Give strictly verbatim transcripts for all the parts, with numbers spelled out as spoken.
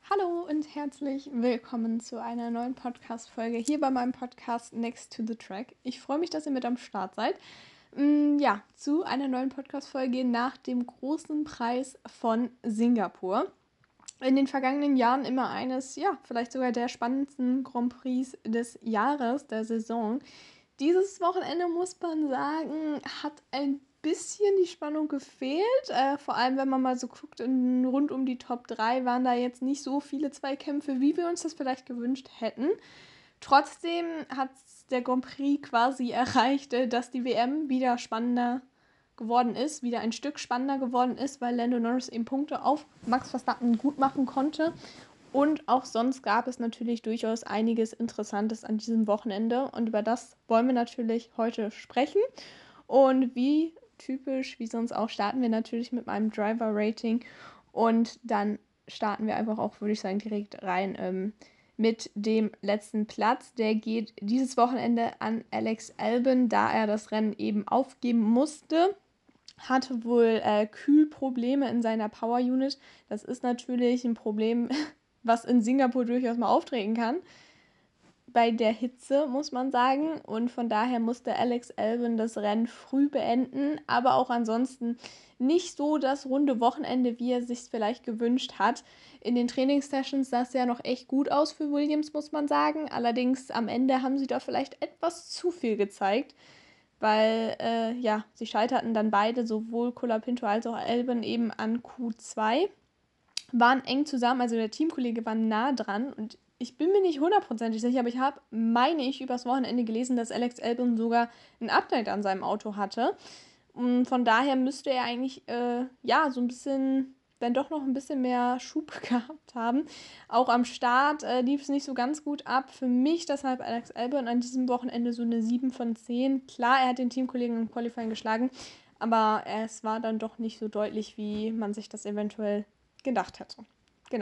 Hallo und herzlich willkommen zu einer neuen Podcast-Folge hier bei meinem Podcast Next to the Track. Ich freue mich, dass ihr mit am Start seid. Mm, Ja, zu einer neuen Podcast-Folge nach dem großen Preis von Singapur. In den vergangenen Jahren immer eines, ja, vielleicht sogar der spannendsten Grand Prix des Jahres, der Saison. Dieses Wochenende, muss man sagen, hat ein bisschen die Spannung gefehlt. Äh, vor allem, wenn man mal so guckt, in, rund um die Top drei waren da jetzt nicht so viele Zweikämpfe, wie wir uns das vielleicht gewünscht hätten. Trotzdem hat der Grand Prix quasi erreicht, äh, dass die W M wieder spannender geworden ist, wieder ein Stück spannender geworden ist, weil Lando Norris eben Punkte auf Max Verstappen gut machen konnte. Und auch sonst gab es natürlich durchaus einiges Interessantes an diesem Wochenende. Und über das wollen wir natürlich heute sprechen. Und wie typisch, wie sonst auch, starten wir natürlich mit meinem Driver-Rating. Und dann starten wir einfach auch, würde ich sagen, direkt rein ähm, mit dem letzten Platz. Der geht dieses Wochenende an Alex Albon, da er das Rennen eben aufgeben musste. Hatte wohl äh, Kühlprobleme in seiner Power Unit. Das ist natürlich ein Problem, was in Singapur durchaus mal auftreten kann. Bei der Hitze, muss man sagen. Und von daher musste Alex Albon das Rennen früh beenden. Aber auch ansonsten nicht so das runde Wochenende, wie er sich vielleicht gewünscht hat. In den Trainingssessions sah es ja noch echt gut aus für Williams, muss man sagen. Allerdings am Ende haben sie da vielleicht etwas zu viel gezeigt. Weil, äh, ja, sie scheiterten dann beide, sowohl Colapinto als auch Albon, eben an Q zwei. Waren eng zusammen, also der Teamkollege war nah dran und ich bin mir nicht hundertprozentig sicher, aber ich habe, meine ich, übers Wochenende gelesen, dass Alex Albon sogar ein Update an seinem Auto hatte. Und von daher müsste er eigentlich, äh, ja, so ein bisschen, dann doch noch ein bisschen mehr Schub gehabt haben. Auch am Start äh, lief es nicht so ganz gut ab. Für mich deshalb Alex Albon an diesem Wochenende so eine sieben von zehn. Klar, er hat den Teamkollegen im Qualifying geschlagen, aber es war dann doch nicht so deutlich, wie man sich das eventuell gedacht hätte. Genau.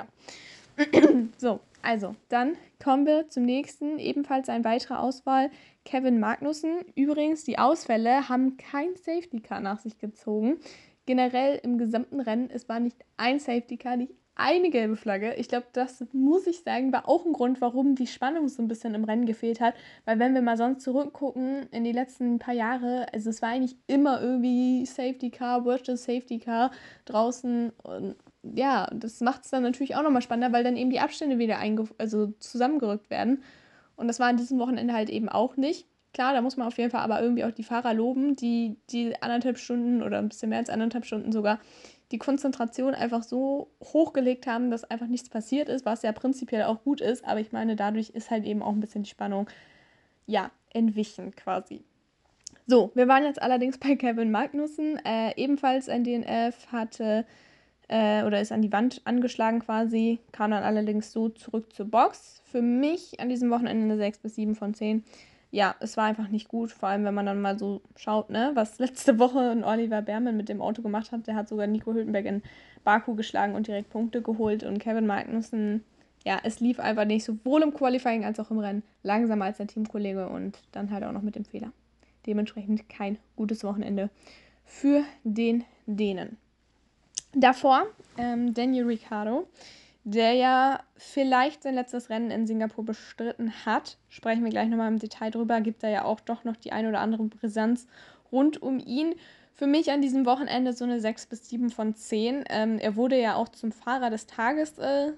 So, also, dann kommen wir zum nächsten, ebenfalls ein weiterer Auswahl, Kevin Magnussen. Übrigens, die Ausfälle haben kein Safety Car nach sich gezogen. Generell im gesamten Rennen, es war nicht ein Safety Car, nicht eine gelbe Flagge. Ich glaube, das muss ich sagen, war auch ein Grund, warum die Spannung so ein bisschen im Rennen gefehlt hat. Weil wenn wir mal sonst zurückgucken in die letzten paar Jahre, also es war eigentlich immer irgendwie Safety Car, Virtual Safety Car draußen. Und ja, das macht es dann natürlich auch nochmal spannender, weil dann eben die Abstände wieder einge- also zusammengerückt werden. Und das war an diesem Wochenende halt eben auch nicht. Klar, da muss man auf jeden Fall aber irgendwie auch die Fahrer loben, die die anderthalb Stunden oder ein bisschen mehr als anderthalb Stunden sogar die Konzentration einfach so hochgelegt haben, dass einfach nichts passiert ist, was ja prinzipiell auch gut ist. Aber ich meine, dadurch ist halt eben auch ein bisschen die Spannung, ja, entwichen quasi. So, wir waren jetzt allerdings bei Kevin Magnussen. Äh, ebenfalls ein D N F hatte äh, oder ist an die Wand angeschlagen quasi, kam dann allerdings so zurück zur Box. Für mich an diesem Wochenende eine sechs bis sieben von zehn. Ja, es war einfach nicht gut, vor allem wenn man dann mal so schaut, ne, was letzte Woche ein Oliver Behrmann mit dem Auto gemacht hat. Der hat sogar Nico Hülkenberg in Baku geschlagen und direkt Punkte geholt und Kevin Magnussen, ja, es lief einfach nicht, sowohl im Qualifying als auch im Rennen, langsamer als der Teamkollege und dann halt auch noch mit dem Fehler. Dementsprechend kein gutes Wochenende für den Dänen. Davor ähm, Daniel Ricciardo, der ja vielleicht sein letztes Rennen in Singapur bestritten hat. Sprechen wir gleich nochmal im Detail drüber. Gibt da ja auch doch noch die ein oder andere Brisanz rund um ihn. Für mich an diesem Wochenende so eine sechs bis sieben von zehn. Ähm, er wurde ja auch zum Fahrer des Tages äh,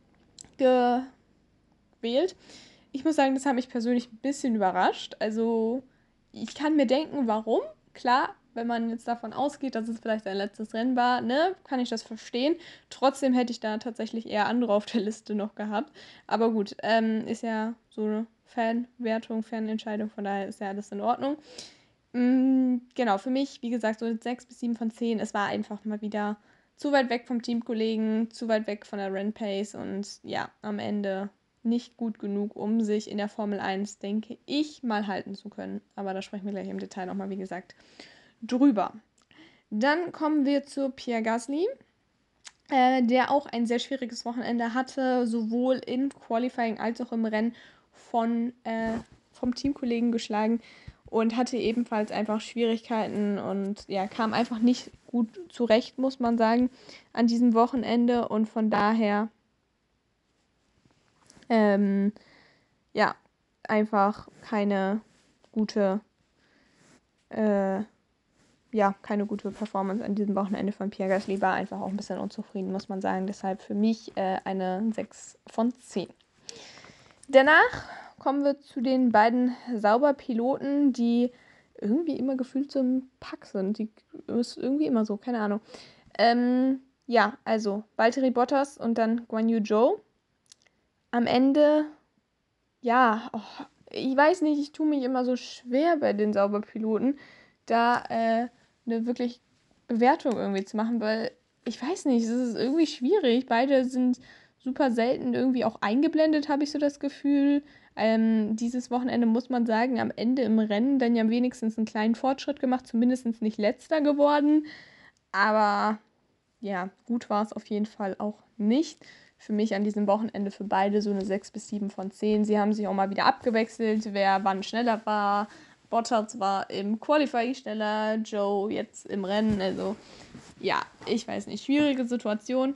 gewählt. Ich muss sagen, das hat mich persönlich ein bisschen überrascht. Also ich kann mir denken, warum. Klar, wenn man jetzt davon ausgeht, dass es vielleicht sein letztes Rennen war, ne, kann ich das verstehen. Trotzdem hätte ich da tatsächlich eher andere auf der Liste noch gehabt. Aber gut, ähm, ist ja so eine Fanwertung, Fanentscheidung, von daher ist ja alles in Ordnung. Mm, genau, für mich, wie gesagt, so sechs bis sieben von zehn. Es war einfach mal wieder zu weit weg vom Teamkollegen, zu weit weg von der Rennpace und ja, am Ende nicht gut genug, um sich in der Formel eins, denke ich, mal halten zu können. Aber da sprechen wir gleich im Detail nochmal, wie gesagt, drüber. Dann kommen wir zu Pierre Gasly, äh, der auch ein sehr schwieriges Wochenende hatte, sowohl im Qualifying als auch im Rennen von, äh, vom Teamkollegen geschlagen und hatte ebenfalls einfach Schwierigkeiten und ja, kam einfach nicht gut zurecht, muss man sagen, an diesem Wochenende und von daher Ähm, ja, einfach keine gute, äh, ja, keine gute Performance an diesem Wochenende von Pierre Gasly, war einfach auch ein bisschen unzufrieden, muss man sagen. Deshalb für mich äh, eine sechs von zehn. Danach kommen wir zu den beiden Sauberpiloten, die irgendwie immer gefühlt so im Pack sind. Die ist irgendwie immer so, keine Ahnung. Ähm, ja, also Valtteri Bottas und dann Guan Yu Zhou. Am Ende, ja, oh, ich weiß nicht, ich tue mich immer so schwer bei den Sauberpiloten, da äh, eine wirklich Bewertung irgendwie zu machen, weil ich weiß nicht, es ist irgendwie schwierig. Beide sind super selten irgendwie auch eingeblendet, habe ich so das Gefühl. Ähm, dieses Wochenende muss man sagen, am Ende im Rennen dann ja wenigstens einen kleinen Fortschritt gemacht, zumindest nicht letzter geworden. Aber ja, gut war es auf jeden Fall auch nicht. Für mich an diesem Wochenende für beide so eine sechs bis sieben von zehn. Sie haben sich auch mal wieder abgewechselt, wer wann schneller war. Bottas war im Qualifying schneller, Joe jetzt im Rennen. Also ja, ich weiß nicht, schwierige Situation.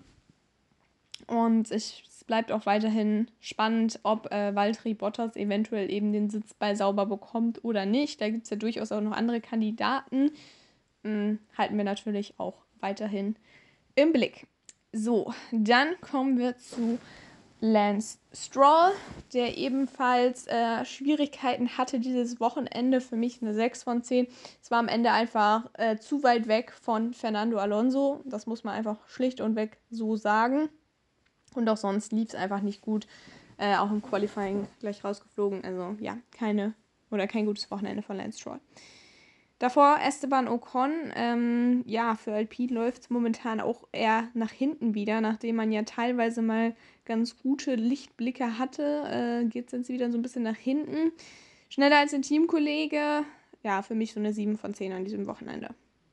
Und ich, es bleibt auch weiterhin spannend, ob äh, Valtteri Bottas eventuell eben den Sitz bei Sauber bekommt oder nicht. Da gibt es ja durchaus auch noch andere Kandidaten. Hm, halten wir natürlich auch weiterhin im Blick. So, dann kommen wir zu Lance Stroll, der ebenfalls äh, Schwierigkeiten hatte dieses Wochenende. Für mich eine sechs von zehn. Es war am Ende einfach äh, zu weit weg von Fernando Alonso. Das muss man einfach schlicht und weg so sagen. Und auch sonst lief es einfach nicht gut. Äh, auch im Qualifying gleich rausgeflogen. Also ja, keine oder kein gutes Wochenende von Lance Stroll. Davor Esteban Ocon, ähm, ja, für Alpine läuft es momentan auch eher nach hinten wieder, nachdem man ja teilweise mal ganz gute Lichtblicke hatte, äh, geht es jetzt wieder so ein bisschen nach hinten. Schneller als ein Teamkollege, ja, für mich so eine sieben von zehn an diesem Wochenende.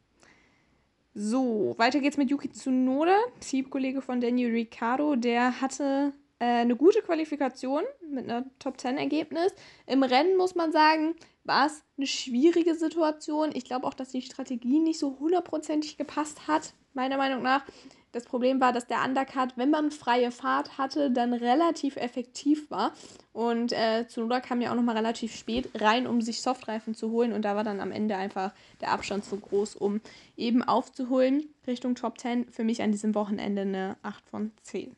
So, weiter geht's mit Yuki Tsunoda, Teamkollege von Daniel Ricciardo, der hatte äh, eine gute Qualifikation mit einer Top zehn Ergebnis. Im Rennen muss man sagen, war es eine schwierige Situation. Ich glaube auch, dass die Strategie nicht so hundertprozentig gepasst hat, meiner Meinung nach. Das Problem war, dass der Undercut, wenn man freie Fahrt hatte, dann relativ effektiv war. Und äh, Tsunoda kam ja auch nochmal relativ spät rein, um sich Softreifen zu holen. Und da war dann am Ende einfach der Abstand zu groß, um eben aufzuholen Richtung Top zehn. Für mich an diesem Wochenende eine acht von zehn.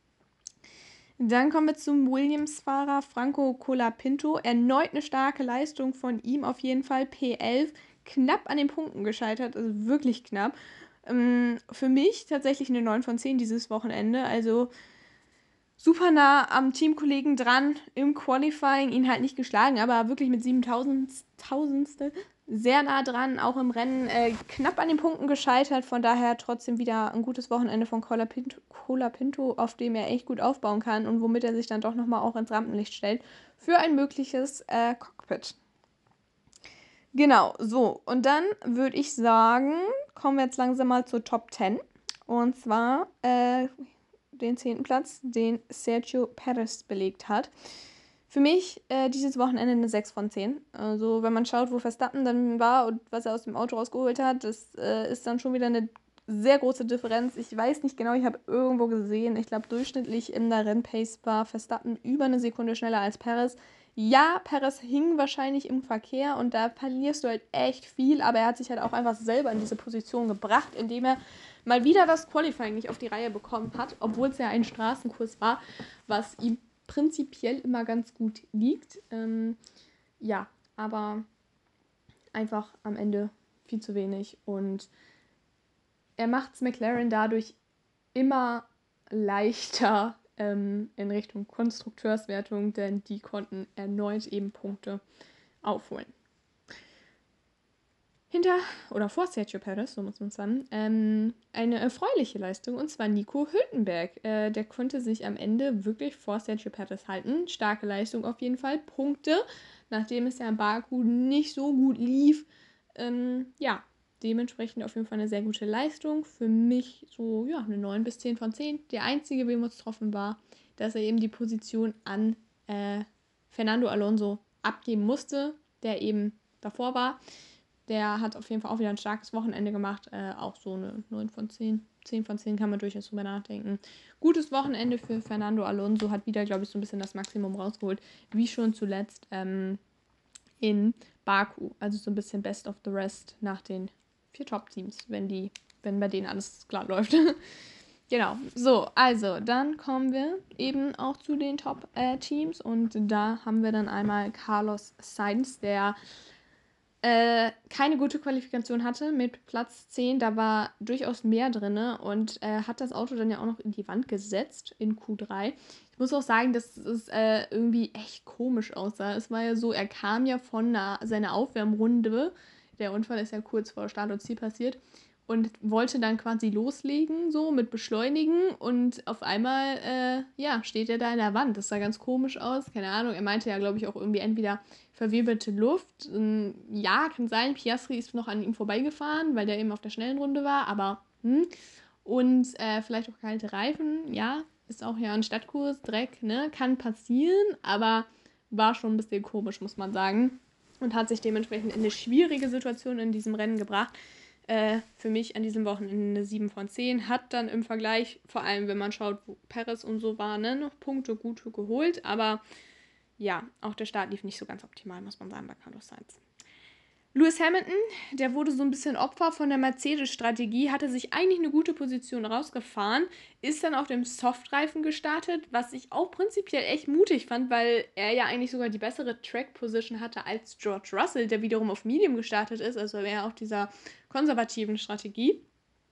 Dann kommen wir zum Williams-Fahrer Franco Colapinto. Erneut eine starke Leistung von ihm, auf jeden Fall P elf. Knapp an den Punkten gescheitert, also wirklich knapp. Ähm, für mich tatsächlich eine neun von zehn dieses Wochenende. Also super nah am Teamkollegen dran im Qualifying, ihn halt nicht geschlagen, aber wirklich mit siebentausendstel sehr nah dran, auch im Rennen äh, knapp an den Punkten gescheitert, von daher trotzdem wieder ein gutes Wochenende von Colapinto, Colapinto, auf dem er echt gut aufbauen kann und womit er sich dann doch nochmal auch ins Rampenlicht stellt für ein mögliches äh, Cockpit. Genau, so, und dann würde ich sagen, kommen wir jetzt langsam mal zur Top zehn und zwar äh, den zehnten Platz, den Sergio Perez belegt hat. Für mich äh, dieses Wochenende eine sechs von zehn. Also wenn man schaut, wo Verstappen dann war und was er aus dem Auto rausgeholt hat, das äh, ist dann schon wieder eine sehr große Differenz. Ich weiß nicht genau, ich habe irgendwo gesehen, ich glaube durchschnittlich in der Rennpace war Verstappen über eine Sekunde schneller als Perez. Ja, Perez hing wahrscheinlich im Verkehr und da verlierst du halt echt viel, aber er hat sich halt auch einfach selber in diese Position gebracht, indem er mal wieder das Qualifying nicht auf die Reihe bekommen hat, obwohl es ja ein Straßenkurs war, was ihm prinzipiell immer ganz gut liegt. Ähm, ja, aber einfach am Ende viel zu wenig und er macht es McLaren dadurch immer leichter ähm, in Richtung Konstrukteurswertung, denn die konnten erneut eben Punkte aufholen. Hinter oder vor Sergio Perez, so muss man sagen, ähm, eine erfreuliche Leistung, und zwar Nico Hülkenberg. Äh, der konnte sich am Ende wirklich vor Sergio Perez halten. Starke Leistung auf jeden Fall. Punkte, nachdem es ja in Baku nicht so gut lief. Ähm, ja, dementsprechend auf jeden Fall eine sehr gute Leistung. Für mich so, ja, eine neun bis zehn von zehn. Der einzige Wehmutstropfen war, dass er eben die Position an äh, Fernando Alonso abgeben musste, der eben davor war. der hat auf jeden Fall auch wieder ein starkes Wochenende gemacht. Äh, auch so eine neun von zehn. zehn von zehn kann man durchaus drüber nachdenken. Gutes Wochenende für Fernando Alonso. Hat wieder, glaube ich, so ein bisschen das Maximum rausgeholt. Wie schon zuletzt ähm, in Baku. Also so ein bisschen Best of the Rest nach den vier Top-Teams, wenn die, wenn bei denen alles klar läuft. Genau. So, also dann kommen wir eben auch zu den Top-Teams. Und da haben wir dann einmal Carlos Sainz, der Äh, keine gute Qualifikation hatte mit Platz zehn, da war durchaus mehr drin und äh, hat das Auto dann ja auch noch in die Wand gesetzt in Q drei. Ich muss auch sagen, dass es äh, irgendwie echt komisch aussah. Es war ja so, er kam ja von einer, seiner Aufwärmrunde, der Unfall ist ja kurz vor Start und Ziel passiert, und wollte dann quasi loslegen, so mit Beschleunigen, und auf einmal, äh, ja, steht er da in der Wand. Das sah ganz komisch aus, keine Ahnung. Er meinte ja, glaube ich, auch irgendwie entweder verwirbelte Luft. Ähm, ja, kann sein, Piastri ist noch an ihm vorbeigefahren, weil der eben auf der schnellen Runde war, aber hm. Und äh, vielleicht auch kalte Reifen, ja, ist auch ja ein Stadtkurs, Dreck, ne, kann passieren, aber war schon ein bisschen komisch, muss man sagen. Und hat sich dementsprechend in eine schwierige Situation in diesem Rennen gebracht. Äh, für mich an diesem Wochenende eine sieben von zehn. Hat dann im Vergleich, vor allem wenn man schaut, wo Perez und so war, ne, noch Punkte gut geholt, aber ja, auch der Start lief nicht so ganz optimal, muss man sagen, bei Carlos Sainz. Lewis Hamilton, der wurde so ein bisschen Opfer von der Mercedes-Strategie, hatte sich eigentlich eine gute Position rausgefahren, ist dann auf dem Softreifen gestartet, was ich auch prinzipiell echt mutig fand, weil er ja eigentlich sogar die bessere Track-Position hatte als George Russell, der wiederum auf Medium gestartet ist, also eher auf dieser konservativen Strategie.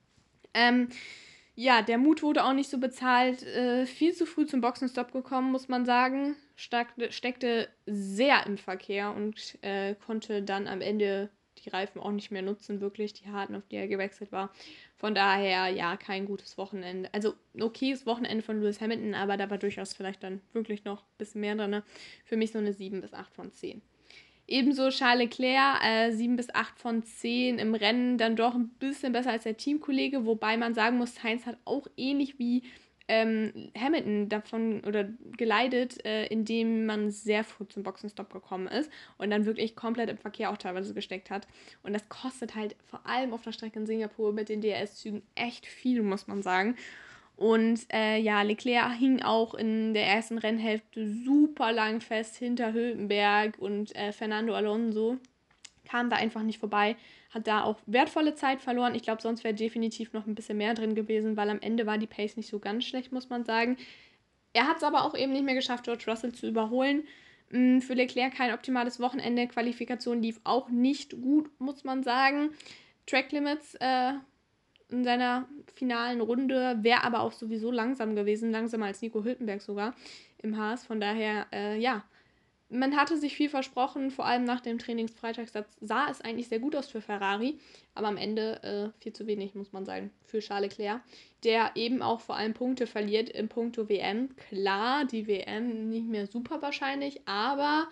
Ähm, ja, der Mut wurde auch nicht so bezahlt. Äh, viel zu früh zum Boxenstopp gekommen, muss man sagen. Steckte, steckte sehr im Verkehr und äh, konnte dann am Ende die Reifen auch nicht mehr nutzen, wirklich, die harten, auf die er gewechselt war. Von daher, ja, kein gutes Wochenende. Also, okayes Wochenende von Lewis Hamilton, aber da war durchaus vielleicht dann wirklich noch ein bisschen mehr drin. Für mich so eine sieben bis acht von zehn. Ebenso Charles Leclerc, äh, sieben bis acht von zehn im Rennen, dann doch ein bisschen besser als der Teamkollege, wobei man sagen muss, Sainz hat auch ähnlich wie ähm, Hamilton davon oder geleidet, äh, indem man sehr früh zum Boxenstopp gekommen ist und dann wirklich komplett im Verkehr auch teilweise gesteckt hat. Und das kostet halt vor allem auf der Strecke in Singapur mit den D R S-Zügen echt viel, muss man sagen. Und äh, ja, Leclerc hing auch in der ersten Rennhälfte super lang fest hinter Hülkenberg und äh, Fernando Alonso. Kam da einfach nicht vorbei, hat da auch wertvolle Zeit verloren. Ich glaube, sonst wäre definitiv noch ein bisschen mehr drin gewesen, weil am Ende war die Pace nicht so ganz schlecht, muss man sagen. Er hat es aber auch eben nicht mehr geschafft, George Russell zu überholen. Für Leclerc kein optimales Wochenende. Qualifikation lief auch nicht gut, muss man sagen. Track Limits äh, in seiner finalen Runde, wäre aber auch sowieso langsam gewesen, langsamer als Nico Hülkenberg sogar im Haas. Von daher, äh, ja, man hatte sich viel versprochen, vor allem nach dem Trainingsfreitagssatz sah es eigentlich sehr gut aus für Ferrari, aber am Ende äh, viel zu wenig, muss man sagen, für Charles Leclerc, der eben auch vor allem Punkte verliert im Punkto W M. Klar, die W M nicht mehr super wahrscheinlich, aber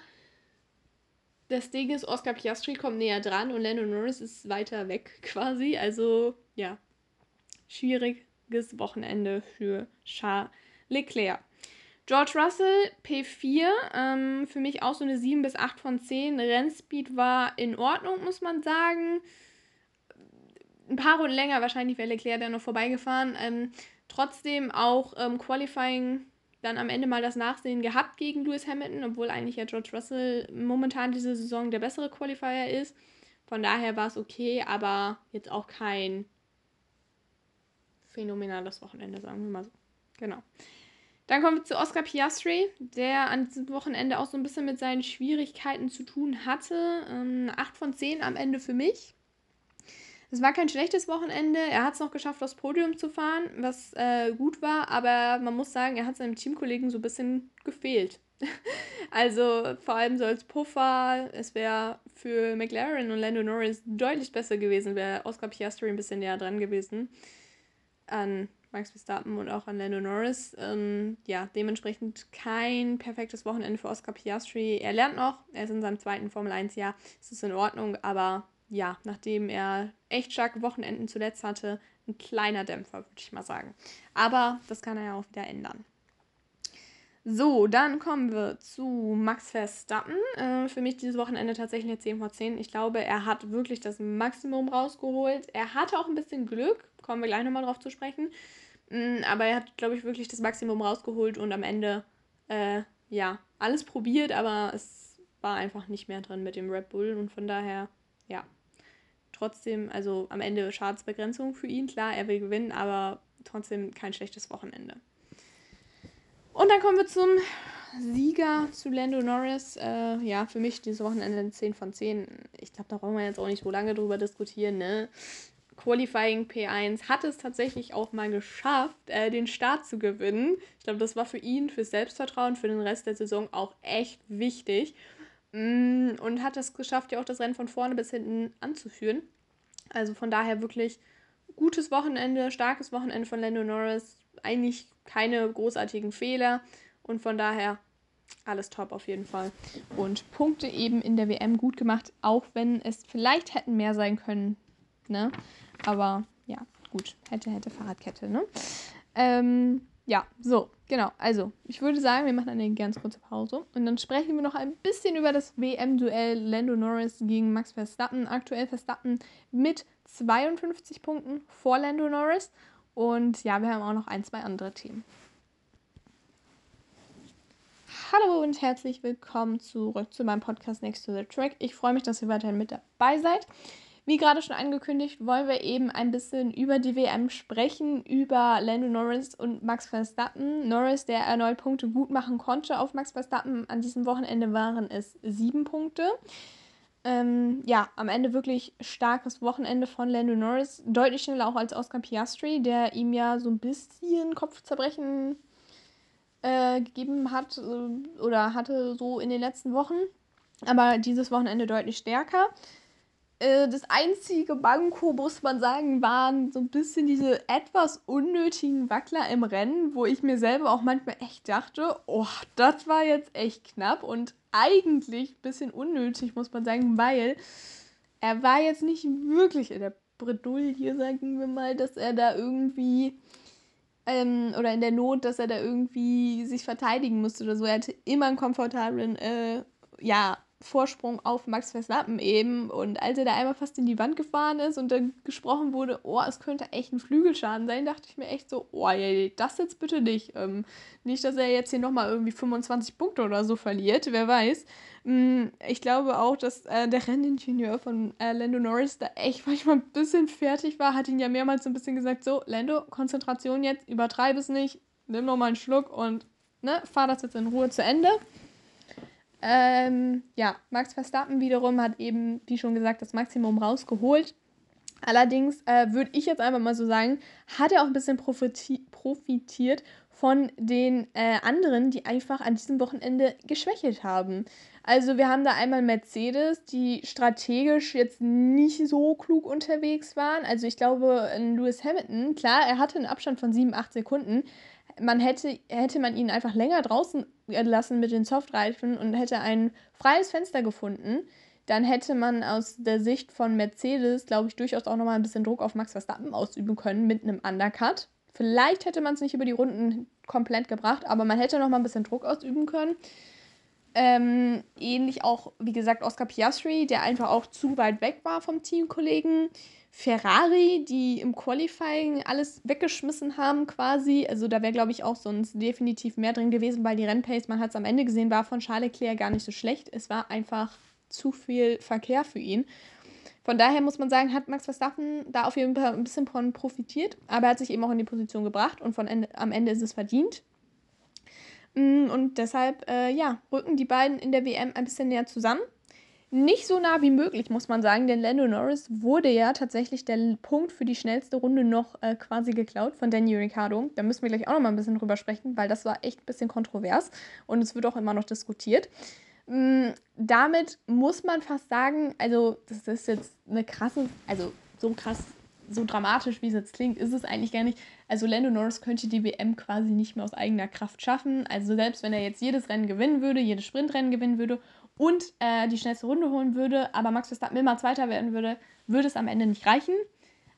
das Ding ist, Oscar Piastri kommt näher dran und Lando Norris ist weiter weg quasi, also ja, schwieriges Wochenende für Charles Leclerc. George Russell, P vier, ähm, für mich auch so eine sieben bis acht von zehn. Rennspeed war in Ordnung, muss man sagen. Ein paar Runden länger wahrscheinlich wäre Leclerc dann noch vorbeigefahren. Ähm, trotzdem auch ähm, Qualifying dann am Ende mal das Nachsehen gehabt gegen Lewis Hamilton, obwohl eigentlich ja George Russell momentan diese Saison der bessere Qualifier ist. Von daher war es okay, aber jetzt auch kein phänomenales Wochenende, sagen wir mal so. Genau. Dann kommen wir zu Oscar Piastri, der an diesem Wochenende auch so ein bisschen mit seinen Schwierigkeiten zu tun hatte. Ähm, acht von zehn am Ende für mich. Es war kein schlechtes Wochenende. Er hat es noch geschafft, aufs Podium zu fahren, was äh, gut war. Aber man muss sagen, er hat seinem Teamkollegen so ein bisschen gefehlt. Also vor allem so als Puffer. Es wäre für McLaren und Lando Norris deutlich besser gewesen, wäre Oscar Piastri ein bisschen näher dran gewesen an Max Verstappen und auch an Lando Norris. Ähm, ja, dementsprechend kein perfektes Wochenende für Oscar Piastri. Er lernt noch, er ist in seinem zweiten Formel eins Jahr, es ist in Ordnung, aber ja, nachdem er echt starke Wochenenden zuletzt hatte, ein kleiner Dämpfer, würde ich mal sagen. Aber das kann er ja auch wieder ändern. So, dann kommen wir zu Max Verstappen. Äh, für mich dieses Wochenende tatsächlich eine zehn von zehn. Ich glaube, er hat wirklich das Maximum rausgeholt. Er hatte auch ein bisschen Glück, kommen wir gleich nochmal drauf zu sprechen. Mm, aber er hat, glaube ich, wirklich das Maximum rausgeholt und am Ende, äh, ja, alles probiert, aber es war einfach nicht mehr drin mit dem Red Bull und von daher, ja, trotzdem, also am Ende Schadensbegrenzung für ihn, klar, er will gewinnen, aber trotzdem kein schlechtes Wochenende. Und dann kommen wir zum Sieger, zu Lando Norris. Äh, ja, für mich dieses Wochenende eine zehn von zehn. Ich glaube, da brauchen wir jetzt auch nicht so lange drüber diskutieren, ne? Qualifying P eins hat es tatsächlich auch mal geschafft, äh, den Start zu gewinnen. Ich glaube, das war für ihn, fürs Selbstvertrauen, für den Rest der Saison auch echt wichtig. Mm, und hat es geschafft, ja auch das Rennen von vorne bis hinten anzuführen. Also von daher wirklich gutes Wochenende, starkes Wochenende von Lando Norris. Eigentlich keine großartigen Fehler und von daher alles top auf jeden Fall. Und Punkte eben in der W M gut gemacht, auch wenn es vielleicht hätten mehr sein können, ne? Aber ja, gut, hätte, hätte Fahrradkette, ne? Ähm, ja, so, genau. Also, ich würde sagen, wir machen eine ganz kurze Pause und dann sprechen wir noch ein bisschen über das W M-Duell Lando Norris gegen Max Verstappen. Aktuell Verstappen mit zweiundfünfzig Punkten vor Lando Norris. Und ja, wir haben auch noch ein, zwei andere Themen. Hallo und herzlich willkommen zurück zu meinem Podcast Next to the Track. Ich freue mich, dass ihr weiterhin mit dabei seid. Wie gerade schon angekündigt, wollen wir eben ein bisschen über die W M sprechen, über Lando Norris und Max Verstappen. Norris, der erneut Punkte gut machen konnte auf Max Verstappen. An diesem Wochenende waren es sieben Punkte. Ähm, ja, am Ende wirklich starkes Wochenende von Lando Norris. Deutlich schneller auch als Oscar Piastri, der ihm ja so ein bisschen Kopfzerbrechen äh, gegeben hat äh, oder hatte so in den letzten Wochen. Aber dieses Wochenende deutlich stärker. Äh, das einzige Manko, muss man sagen, waren so ein bisschen diese etwas unnötigen Wackler im Rennen, wo ich mir selber auch manchmal echt dachte, oh, das war jetzt echt knapp und eigentlich ein bisschen unnötig, muss man sagen, weil er war jetzt nicht wirklich in der Bredouille, sagen wir mal, dass er da irgendwie ähm, oder in der Not, dass er da irgendwie sich verteidigen musste oder so. Er hatte immer einen komfortablen, äh, ja, Vorsprung auf Max Verstappen eben. Und als er da einmal fast in die Wand gefahren ist und dann gesprochen wurde, oh, es könnte echt ein Flügelschaden sein, dachte ich mir echt so, oh, ja, das jetzt bitte nicht. Ähm, nicht, dass er jetzt hier nochmal irgendwie fünfundzwanzig Punkte oder so verliert, wer weiß. Mm, Ich glaube auch, dass äh, der Renningenieur von äh, Lando Norris da echt manchmal ein bisschen fertig war, hat ihn ja mehrmals so ein bisschen gesagt, so, Lando, Konzentration jetzt, übertreib es nicht, nimm nochmal einen Schluck und ne, fahr das jetzt in Ruhe zu Ende. Ähm, ja, Max Verstappen wiederum hat eben, wie schon gesagt, das Maximum rausgeholt. Allerdings äh, würde ich jetzt einfach mal so sagen, hat er auch ein bisschen profiti- profitiert von den äh, anderen, die einfach an diesem Wochenende geschwächelt haben. Also wir haben da einmal Mercedes, die strategisch jetzt nicht so klug unterwegs waren. Also ich glaube, Lewis Hamilton, klar, er hatte einen Abstand von sieben, acht Sekunden. Man hätte, hätte man ihn einfach länger draußen lassen mit den Softreifen und hätte ein freies Fenster gefunden, dann hätte man aus der Sicht von Mercedes, glaube ich, durchaus auch nochmal ein bisschen Druck auf Max Verstappen ausüben können mit einem Undercut. Vielleicht hätte man es nicht über die Runden komplett gebracht, aber man hätte nochmal ein bisschen Druck ausüben können. Ähm, ähnlich auch, wie gesagt, Oscar Piastri, der einfach auch zu weit weg war vom Teamkollegen. Ferrari, die im Qualifying alles weggeschmissen haben quasi. Also da wäre, glaube ich, auch sonst definitiv mehr drin gewesen, weil die Rennpace, man hat es am Ende gesehen, war von Charles Leclerc gar nicht so schlecht. Es war einfach zu viel Verkehr für ihn. Von daher muss man sagen, hat Max Verstappen da auf jeden Fall ein bisschen von profitiert, aber er hat sich eben auch in die Position gebracht und von Ende, am Ende ist es verdient. Und deshalb, äh, ja, rücken die beiden in der W M ein bisschen näher zusammen. Nicht so nah wie möglich, muss man sagen, denn Lando Norris wurde ja tatsächlich der Punkt für die schnellste Runde noch äh, quasi geklaut von Daniel Ricciardo. Da müssen wir gleich auch noch mal ein bisschen drüber sprechen, weil das war echt ein bisschen kontrovers und es wird auch immer noch diskutiert. Mm, damit muss man fast sagen, also das ist jetzt eine krasse, also so krass, so dramatisch, wie es jetzt klingt, ist es eigentlich gar nicht. Also Lando Norris könnte die W M quasi nicht mehr aus eigener Kraft schaffen. Also selbst wenn er jetzt jedes Rennen gewinnen würde, jedes Sprintrennen gewinnen würde und äh, die schnellste Runde holen würde, aber Max Verstappen immer Zweiter werden würde, würde es am Ende nicht reichen.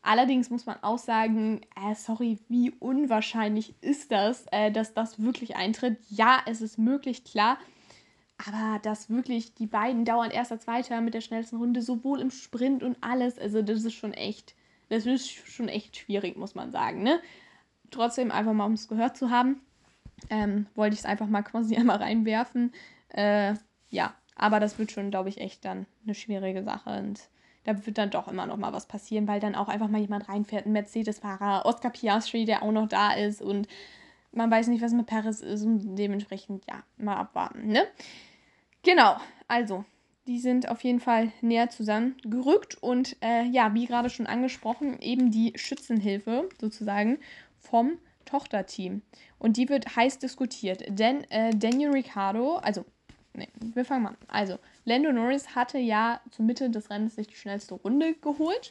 Allerdings muss man auch sagen, äh, sorry, wie unwahrscheinlich ist das, äh, dass das wirklich eintritt? Ja, es ist möglich, klar. Aber dass wirklich die beiden dauernd erster, zweiter mit der schnellsten Runde, sowohl im Sprint und alles, also das ist schon echt, das ist schon echt schwierig, muss man sagen, ne? Trotzdem einfach mal, um es gehört zu haben, ähm, wollte ich es einfach mal quasi einmal reinwerfen. Äh, ja, aber das wird schon, glaube ich, echt dann eine schwierige Sache und da wird dann doch immer noch mal was passieren, weil dann auch einfach mal jemand reinfährt, ein Mercedes-Fahrer, Oscar Piastri, der auch noch da ist und man weiß nicht, was mit Perez ist und dementsprechend, ja, mal abwarten, ne? Genau, also, die sind auf jeden Fall näher zusammengerückt und äh, ja, wie gerade schon angesprochen, eben die Schützenhilfe sozusagen vom Tochterteam. Und die wird heiß diskutiert, denn äh, Daniel Ricciardo, also, ne, wir fangen mal an. Also, Lando Norris hatte ja zur Mitte des Rennens sich die schnellste Runde geholt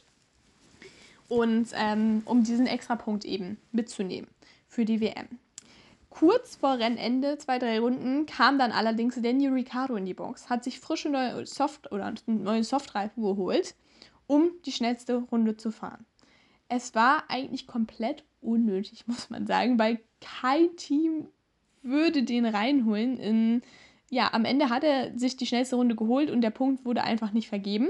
und ähm, um diesen Extrapunkt eben mitzunehmen für die W M. Kurz vor Rennende, zwei, drei Runden, kam dann allerdings Daniel Ricciardo in die Box, hat sich frische neue Soft- oder neue Softreifen geholt, um die schnellste Runde zu fahren. Es war eigentlich komplett unnötig, muss man sagen, weil kein Team würde den reinholen. In, ja, am Ende hat er sich die schnellste Runde geholt und der Punkt wurde einfach nicht vergeben.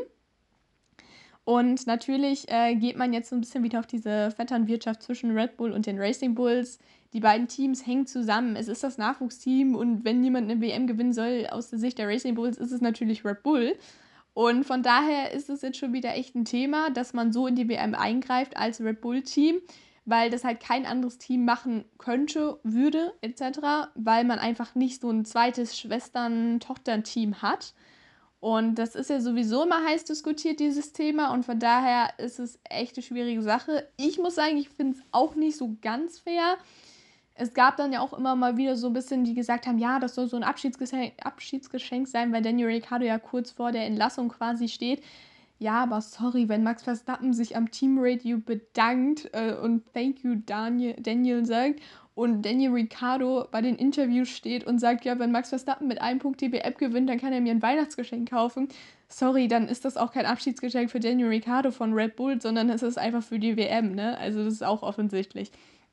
Und natürlich äh, geht man jetzt so ein bisschen wieder auf diese Vetternwirtschaft zwischen Red Bull und den Racing Bulls. Die beiden Teams hängen zusammen. Es ist das Nachwuchsteam und wenn jemand eine W M gewinnen soll aus der Sicht der Racing Bulls, ist es natürlich Red Bull. Und von daher ist es jetzt schon wieder echt ein Thema, dass man so in die W M eingreift als Red Bull-Team, weil das halt kein anderes Team machen könnte, würde et cetera, weil man einfach nicht so ein zweites Schwestern-Tochter-Team hat. Und das ist ja sowieso immer heiß diskutiert, dieses Thema. Und von daher ist es echt eine schwierige Sache. Ich muss sagen, ich finde es auch nicht so ganz fair. Es gab dann ja auch immer mal wieder so ein bisschen, die gesagt haben, ja, das soll so ein Abschiedsgeschenk, Abschiedsgeschenk sein, weil Daniel Ricciardo ja kurz vor der Entlassung quasi steht. Ja, aber sorry, wenn Max Verstappen sich am Teamradio bedankt äh, und Thank you Daniel, Daniel sagt und Daniel Ricciardo bei den Interviews steht und sagt, ja, wenn Max Verstappen mit einem Punkt die W M gewinnt, dann kann er mir ein Weihnachtsgeschenk kaufen. Sorry, dann ist das auch kein Abschiedsgeschenk für Daniel Ricciardo von Red Bull, sondern es ist einfach für die W M, ne? Also das ist auch offensichtlich.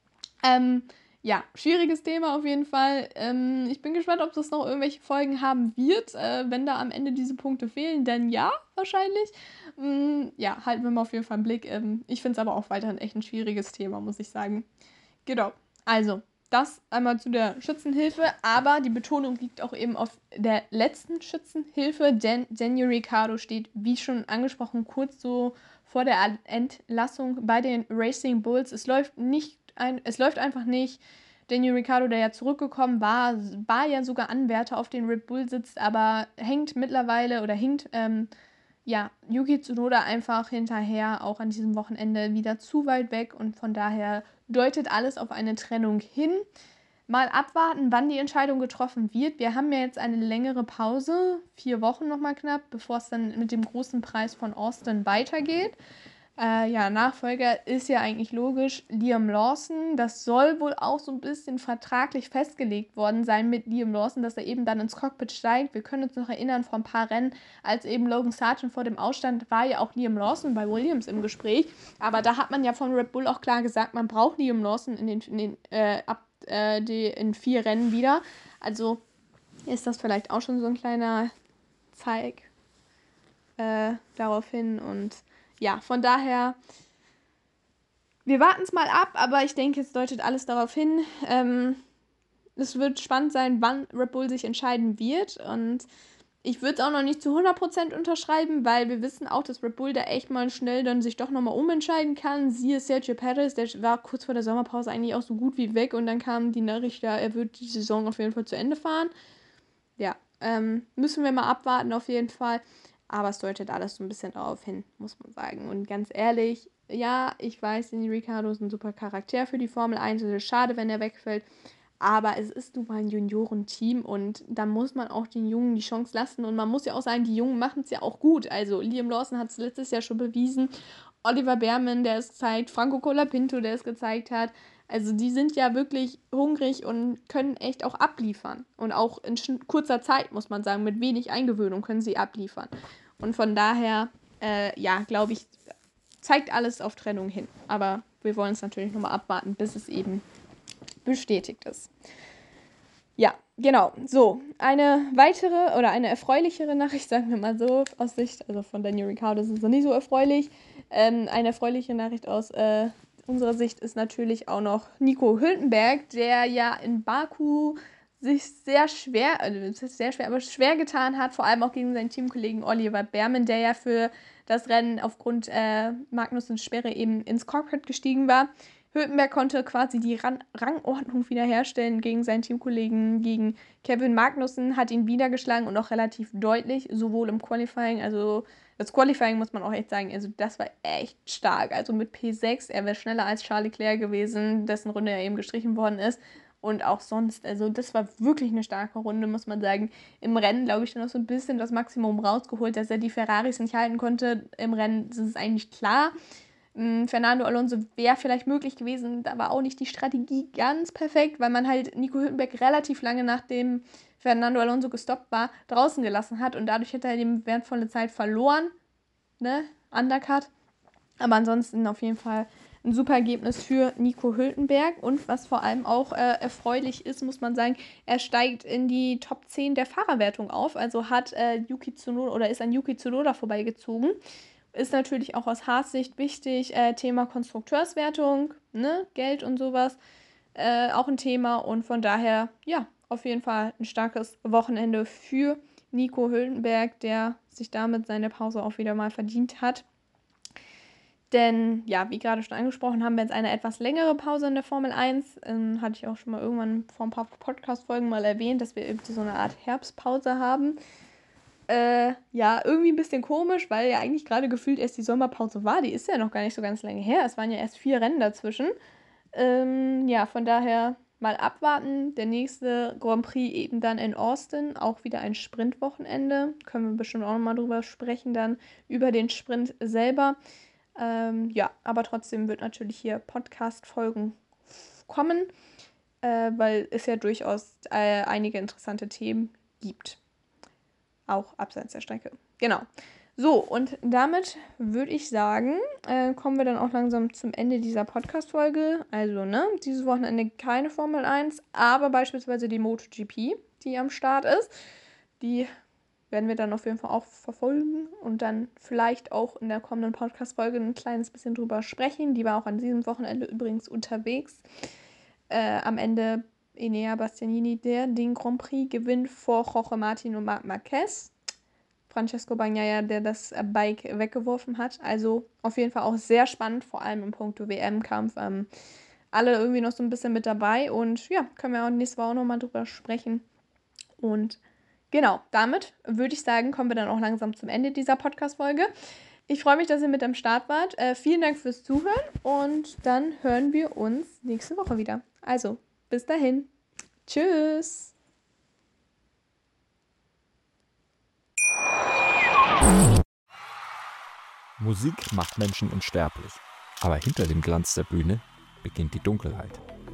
Ähm, ja, schwieriges Thema auf jeden Fall. Ähm, ich bin gespannt, ob das noch irgendwelche Folgen haben wird, äh, wenn da am Ende diese Punkte fehlen. Denn ja, wahrscheinlich. Ähm, ja, halten wir mal auf jeden Fall einen Blick. Ähm, ich finde es aber auch weiterhin echt ein schwieriges Thema, muss ich sagen. Genau. Also, das einmal zu der Schützenhilfe. Aber die Betonung liegt auch eben auf der letzten Schützenhilfe, denn Daniel Ricciardo steht, wie schon angesprochen, kurz so vor der Entlassung bei den Racing Bulls. Es läuft nicht ein, es läuft einfach nicht. Daniel Ricciardo, der ja zurückgekommen war, war ja sogar Anwärter auf den Red Bull sitzt, aber hängt mittlerweile oder hinkt ähm, ja, Yuki Tsunoda einfach hinterher, auch an diesem Wochenende wieder zu weit weg und von daher deutet alles auf eine Trennung hin. Mal abwarten, wann die Entscheidung getroffen wird. Wir haben ja jetzt eine längere Pause, vier Wochen nochmal knapp, bevor es dann mit dem großen Preis von Austin weitergeht. Äh, ja, Nachfolger ist ja eigentlich logisch Liam Lawson. Das soll wohl auch so ein bisschen vertraglich festgelegt worden sein mit Liam Lawson, dass er eben dann ins Cockpit steigt. Wir können uns noch erinnern, vor ein paar Rennen, als eben Logan Sargent vor dem Ausstand war, ja auch Liam Lawson bei Williams im Gespräch. Aber da hat man ja von Red Bull auch klar gesagt, man braucht Liam Lawson in den, in den äh, ab äh, die, in vier Rennen wieder. Also ist das vielleicht auch schon so ein kleiner Zeig äh, darauf hin und ja, von daher, wir warten es mal ab, aber ich denke, es deutet alles darauf hin. Ähm, es wird spannend sein, wann Red Bull sich entscheiden wird und ich würde es auch noch nicht zu hundert Prozent unterschreiben, weil wir wissen auch, dass Red Bull da echt mal schnell dann sich doch nochmal umentscheiden kann. Siehe Sergio Perez, der war kurz vor der Sommerpause eigentlich auch so gut wie weg und dann kam die Nachricht, ja, er wird die Saison auf jeden Fall zu Ende fahren. Ja, ähm, müssen wir mal abwarten auf jeden Fall. Aber es deutet alles so ein bisschen darauf hin, muss man sagen. Und ganz ehrlich, ja, ich weiß, Daniel Ricciardo ist ein super Charakter für die Formel eins. Es ist schade, wenn er wegfällt. Aber es ist nun mal ein Juniorenteam und da muss man auch den Jungen die Chance lassen. Und man muss ja auch sagen, die Jungen machen es ja auch gut. Also Liam Lawson hat es letztes Jahr schon bewiesen. Oliver Behrmann, der es zeigt. Franco Colapinto, der es gezeigt hat. Also die sind ja wirklich hungrig und können echt auch abliefern. Und auch in kurzer Zeit, muss man sagen, mit wenig Eingewöhnung können sie abliefern. Und von daher, äh, ja, glaube ich, zeigt alles auf Trennung hin. Aber wir wollen es natürlich nochmal abwarten, bis es eben bestätigt ist. Ja, genau. So, eine weitere oder eine erfreulichere Nachricht, sagen wir mal so, aus Sicht, also von Daniel Ricciardo ist es noch nicht so erfreulich. Ähm, eine erfreuliche Nachricht aus äh, unserer Sicht ist natürlich auch noch Nico Hülkenberg, der ja in Baku sich sehr schwer, also sehr schwer, aber schwer getan hat, vor allem auch gegen seinen Teamkollegen Oliver Bearman, der ja für das Rennen aufgrund äh, Magnusens Sperre eben ins Cockpit gestiegen war. Hülkenberg konnte quasi die Ran- Rangordnung wiederherstellen gegen seinen Teamkollegen, gegen Kevin Magnussen, hat ihn wiedergeschlagen und auch relativ deutlich, sowohl im Qualifying, also das Qualifying muss man auch echt sagen, also das war echt stark, also mit P sechs, er wäre schneller als Charles Leclerc gewesen, dessen Runde ja eben gestrichen worden ist und auch sonst, also das war wirklich eine starke Runde, muss man sagen. Im Rennen, glaube ich, dann noch so ein bisschen das Maximum rausgeholt, dass er die Ferraris nicht halten konnte. Im Rennen ist es eigentlich klar. Fernando Alonso wäre vielleicht möglich gewesen, da war auch nicht die Strategie ganz perfekt, weil man halt Nico Hülkenberg relativ lange nachdem Fernando Alonso gestoppt war, draußen gelassen hat und dadurch hätte er eben wertvolle Zeit verloren, ne, Undercut, aber ansonsten auf jeden Fall ein super Ergebnis für Nico Hülkenberg und was vor allem auch äh, erfreulich ist, muss man sagen, er steigt in die Top zehn der Fahrerwertung auf, also hat äh, Yuki Tsunoda oder ist an Yuki Tsunoda vorbeigezogen. Ist natürlich auch aus Haas-Sicht wichtig, äh, Thema Konstrukteurswertung, ne, Geld und sowas, äh, auch ein Thema und von daher, ja, auf jeden Fall ein starkes Wochenende für Nico Hülkenberg, der sich damit seine Pause auch wieder mal verdient hat. Denn, ja, wie gerade schon angesprochen, haben wir jetzt eine etwas längere Pause in der Formel eins. Ähm, hatte ich auch schon mal irgendwann vor ein paar Podcast-Folgen mal erwähnt, dass wir irgendwie so eine Art Herbstpause haben. Äh, ja, irgendwie ein bisschen komisch, weil ja eigentlich gerade gefühlt erst die Sommerpause war. Die ist ja noch gar nicht so ganz lange her. Es waren ja erst vier Rennen dazwischen. Ähm, ja, von daher mal abwarten. Der nächste Grand Prix eben dann in Austin. Auch wieder ein Sprintwochenende. Können wir bestimmt auch nochmal drüber sprechen dann über den Sprint selber. Ähm, ja, aber trotzdem wird natürlich hier Podcast-Folgen kommen, äh, weil es ja durchaus äh, einige interessante Themen gibt. Auch abseits der Strecke. Genau. So, und damit würde ich sagen, äh, kommen wir dann auch langsam zum Ende dieser Podcast-Folge. Also, ne, dieses Wochenende keine Formel eins, aber beispielsweise die MotoGP, die am Start ist. Die werden wir dann auf jeden Fall auch verfolgen und dann vielleicht auch in der kommenden Podcast-Folge ein kleines bisschen drüber sprechen. Die war auch an diesem Wochenende übrigens unterwegs. Äh, am Ende Enea Bastianini, der den Grand Prix gewinnt vor Jorge Martin und Marc Marquez. Francesco Bagnaia, der das Bike weggeworfen hat. Also auf jeden Fall auch sehr spannend, vor allem im Punkto W M-Kampf. Ähm, alle irgendwie noch so ein bisschen mit dabei und ja, können wir auch nächste Woche auch nochmal drüber sprechen. Und genau, damit würde ich sagen, kommen wir dann auch langsam zum Ende dieser Podcast-Folge. Ich freue mich, dass ihr mit am Start wart. Äh, vielen Dank fürs Zuhören und dann hören wir uns nächste Woche wieder. Also, bis dahin. Tschüss. Musik macht Menschen unsterblich, aber hinter dem Glanz der Bühne beginnt die Dunkelheit.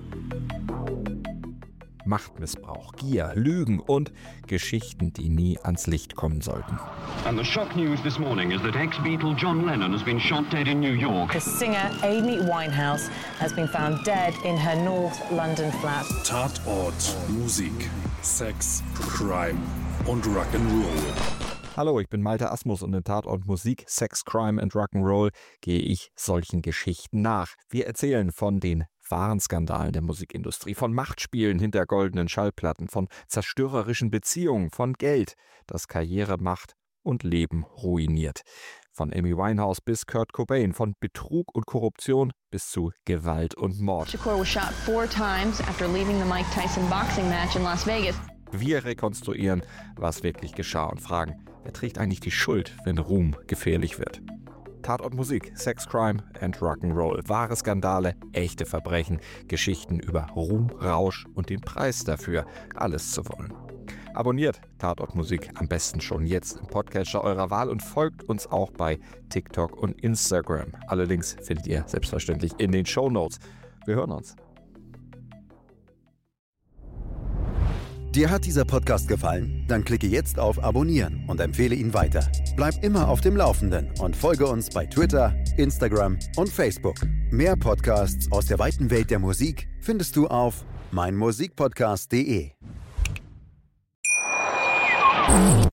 Machtmissbrauch, Gier, Lügen und Geschichten, die nie ans Licht kommen sollten. And the shock news this morning is that ex-Beatle John Lennon has been shot dead in New York. The singer Amy Winehouse has been found dead in her North London flat. Tatort, Musik, Sex, Crime und Rock'n'Roll. Hallo, ich bin Malte Asmus und in Tatort Musik, Sex, Crime and Rock'n'Roll gehe ich solchen Geschichten nach. Wir erzählen von den wahren Skandalen der Musikindustrie, von Machtspielen hinter goldenen Schallplatten, von zerstörerischen Beziehungen, von Geld, das Karriere, Macht und Leben ruiniert. Von Amy Winehouse bis Kurt Cobain, von Betrug und Korruption bis zu Gewalt und Mord. Shakur was shot four times after leaving the Mike Tyson boxing match in Las Vegas. Wir rekonstruieren, was wirklich geschah und fragen, wer trägt eigentlich die Schuld, wenn Ruhm gefährlich wird? Tatort Musik, Sex, Crime and Rock'n'Roll. Wahre Skandale, echte Verbrechen, Geschichten über Ruhm, Rausch und den Preis dafür, alles zu wollen. Abonniert Tatort Musik am besten schon jetzt im Podcatcher eurer Wahl und folgt uns auch bei TikTok und Instagram. Alle Links findet ihr selbstverständlich in den Shownotes. Wir hören uns. Dir hat dieser Podcast gefallen? Dann klicke jetzt auf Abonnieren und empfehle ihn weiter. Bleib immer auf dem Laufenden und folge uns bei Twitter, Instagram und Facebook. Mehr Podcasts aus der weiten Welt der Musik findest du auf mein musikpodcast punkt de.